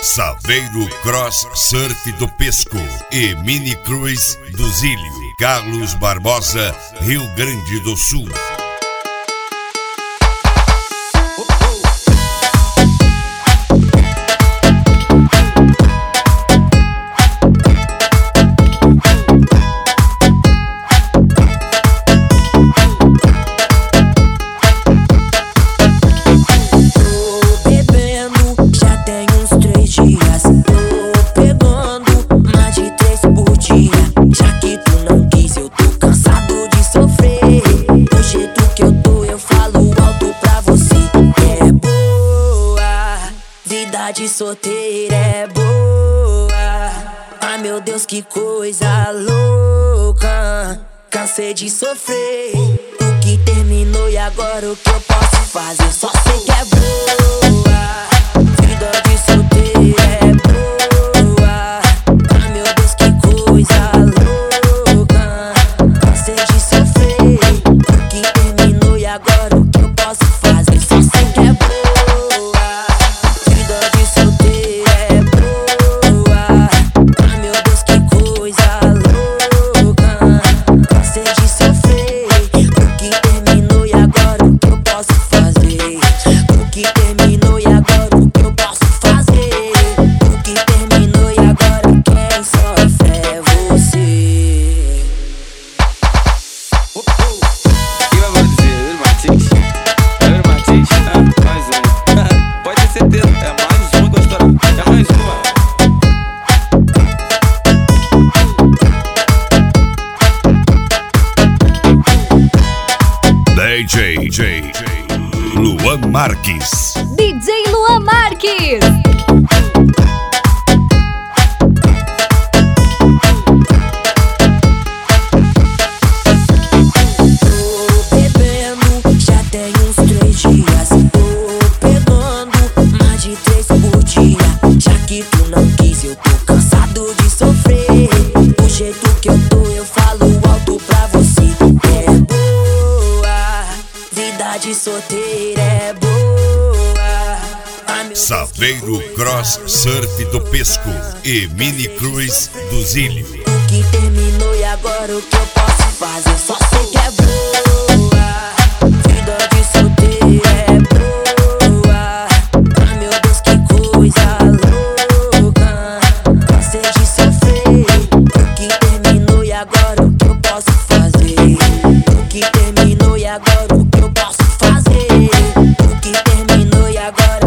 Saveiro Cross Surf do Pesco e Mini Cruise do Zílio. Carlos Barbosa, Rio Grande do Sul. De solteira é boa. Ai meu Deus, que coisa louca. Cansei de sofrer. O que terminou e agora o que eu posso fazer? Só sei que é boa. Vida de solteira é boa. Ai meu Deus, que coisa louca. Cansei de sofrer. O que terminou e agora o que eu posso fazer? Só sei que é boa. DJ Luan Marques. DJ Luan Marques. Tô bebendo, já tem uns 3 dias. Tô pegando mais de 3 por dia. Já que tu não quis, eu tô cansado de sofrer. Do jeito que eu tô, eu falo alto pra você. De solteira é boa. Saveiro Cross Surf do Pesco e Mini Cruise do Zílio. O que terminou e agora o que eu posso fazer? Só sei que é boa. Vida de solteira é boa. Ai meu Deus, que coisa louca. Cansei de sofrer. O que terminou e agora o que eu posso fazer? O que terminou e agora o que eu posso fazer? O que terminou e agora